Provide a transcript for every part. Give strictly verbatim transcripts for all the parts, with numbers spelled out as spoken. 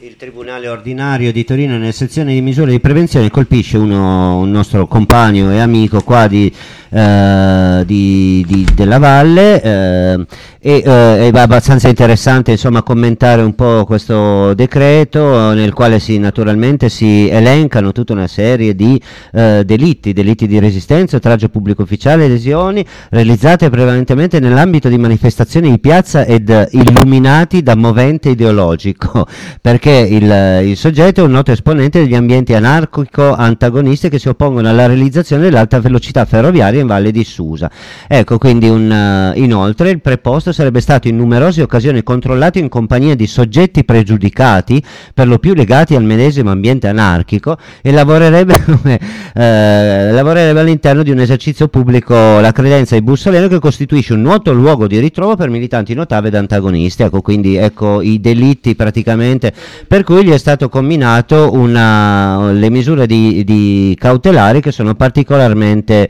Il Tribunale Ordinario di Torino, nella sezione di misure di prevenzione, colpisce uno, un nostro compagno e amico qua di, eh, di, di, della Valle, eh, e eh, è abbastanza interessante insomma commentare un po' questo decreto, nel quale si naturalmente si elencano tutta una serie di eh, delitti, delitti di resistenza, oltraggio pubblico ufficiale, lesioni realizzate prevalentemente nell'ambito di manifestazioni di piazza ed illuminati da movente ideologico, perché il, il soggetto è un noto esponente degli ambienti anarchico-antagonisti che si oppongono alla realizzazione dell'alta velocità ferroviaria in Valle di Susa. Ecco, quindi un, uh, inoltre il preposto sarebbe stato in numerose occasioni controllato in compagnia di soggetti pregiudicati, per lo più legati al medesimo ambiente anarchico, e lavorerebbe, eh, lavorerebbe all'interno di un esercizio pubblico, la credenza di Bussoleno, che costituisce un noto luogo di ritrovo per militanti notavi ed antagonisti. Ecco, quindi ecco i delitti praticamente per cui gli è stato comminato una, le misure di, di cautelari che sono particolarmente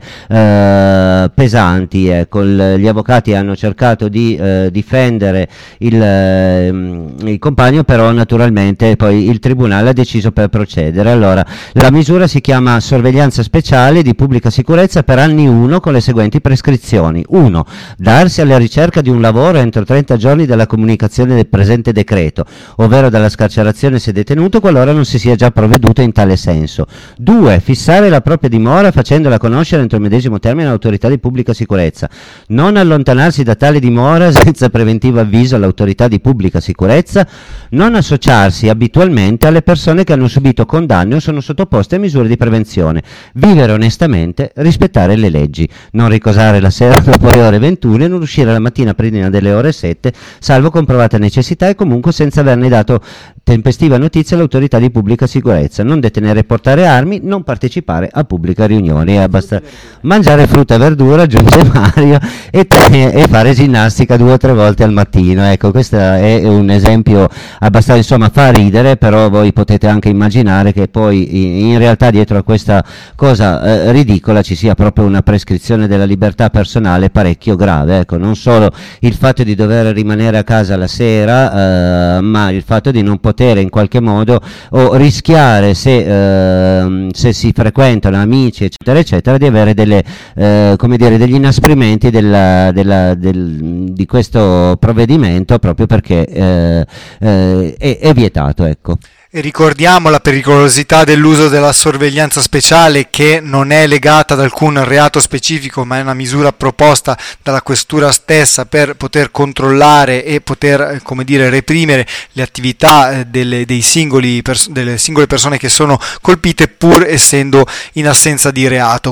eh, pesanti. Ecco, il, gli avvocati hanno cercato di eh, difendere il, eh, il compagno, però naturalmente poi il tribunale ha deciso per procedere. Allora, la misura si chiama sorveglianza speciale di pubblica sicurezza per anni uno, con le seguenti prescrizioni: uno. Darsi alla ricerca di un lavoro entro trenta giorni dalla comunicazione del presente decreto, ovvero dalla scarcerazione se detenuto, qualora non si sia già provveduto in tale senso. due. Fissare la propria dimora facendola conoscere entro il medesimo termine all'autorità di pubblica sicurezza. Non allontanarsi da tale dimora senza preventivo avviso all'autorità di pubblica sicurezza. Non associarsi abitualmente alle persone che hanno subito condanne o sono sottoposte a misure di prevenzione. Vivere onestamente, rispettare le leggi. Non ricosare la sera dopo le ore ventuno e non uscire la mattina prima delle ore sette, salvo comprovata necessità e comunque senza averne dato tempestiva notizia all'autorità di pubblica sicurezza. Non detenere e portare armi, non partecipare a pubbliche riunioni. È basta mangiare frutta e verdura, aggiunge Mario, e, te, e fare ginnastica due o tre volte al mattino. Ecco, questo è un esempio abbastanza, insomma, fa ridere, però voi potete anche immaginare che poi in realtà dietro a questa cosa eh, ridicola ci sia proprio una prescrizione della libertà personale parecchio grave. Ecco, non solo il fatto di dover rimanere a casa la sera, eh, ma il fatto di non poter in qualche modo o rischiare, se, eh, se si frequentano amici eccetera eccetera, di avere delle, eh, come dire, degli inasprimenti della, della, del, di questo provvedimento, proprio perché eh, eh, è, è vietato, ecco. E ricordiamo la pericolosità dell'uso della sorveglianza speciale, che non è legata ad alcun reato specifico, ma è una misura proposta dalla questura stessa per poter controllare e poter, come dire, reprimere le attività delle, dei singoli pers- delle singole persone che sono colpite, pur essendo in assenza di reato.